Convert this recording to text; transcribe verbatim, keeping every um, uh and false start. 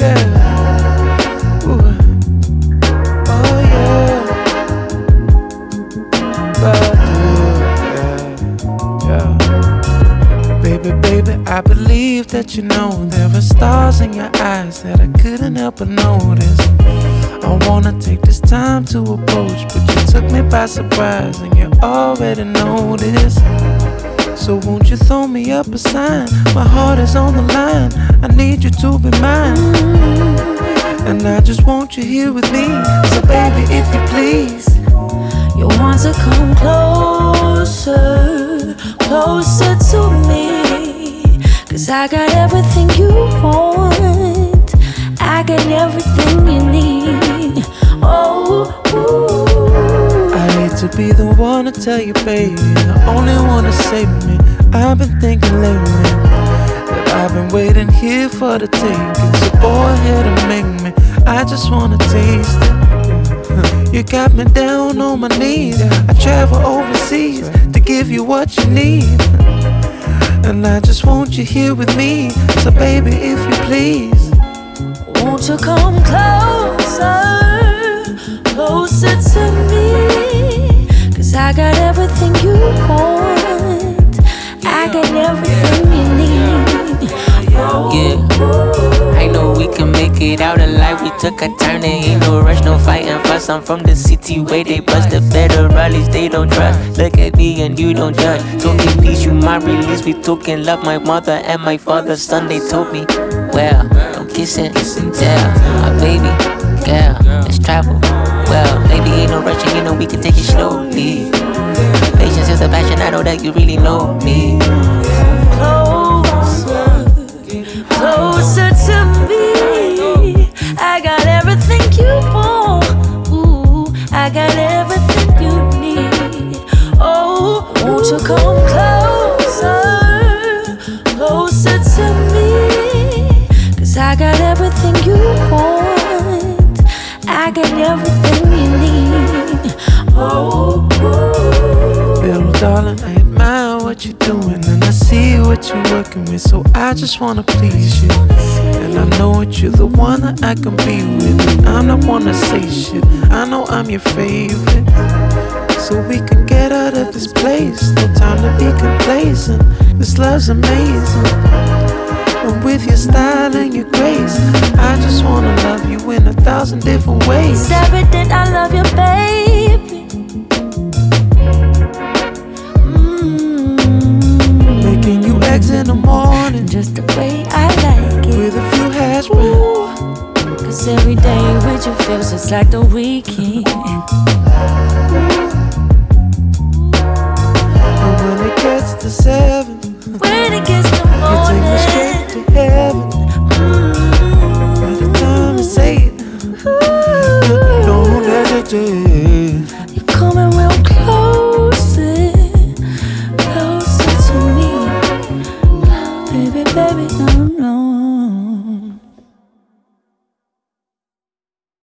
yeah. Ooh. Oh yeah. But, yeah, yeah. Baby, baby, I believe that you know there are stars in your eyes that I couldn't help but notice. I wanna take this time to approach, but you took me by surprise and you already know this. So won't you throw me up a sign? My heart is on the line, I need you to be mine. And I just want you here with me. So baby, if you please, you want to come closer, closer to me. Cause I got everything you want, I got everything you need. Oh, ooh. I hate to be the one to tell you, baby, the only one to save me. I've been thinking lately that I've been waiting here for the taking. So go ahead and make me, I just wanna taste it. You got me down on my knees, I travel overseas to give you what you need. And I just want you here with me. So baby, if you please, won't you come closer, closer to me. Cause I got everything you want, I got everything you need. Yeah, I know we can make it out alive. We took a turn, there ain't no rush, no fighting fuss. I'm from the city where they bust the federalists, they don't trust. Look at me and you don't judge. Talking peace, you my release. We talking love, my mother and my father's son. They told me, well, don't kiss and tell. My baby, girl, let's travel. Well, maybe ain't no rushing, you know we can take it slowly. Patience is a passion, I know that you really know me. Closer, closer to me. I got everything you want. Ooh, I got everything you need. Oh, won't you come closer, closer to me. Cause I got everything you want, I got everything you need. Oh, ooh. little darling, I admire what you're doing, and I see what you're working with. So I just wanna please you, and I know that you're the one that I can be with. And I'm not one to say shit, I know I'm your favorite. So we can get out of this place, no time to be complacent. This love's amazing, and with your style and your grace, I just wanna love you in a thousand different ways. It's evident I love you, baby. Mm. Making you eggs in the morning, just the way I like it, with a few hash browns. Cause every day with you feels just like the weekend.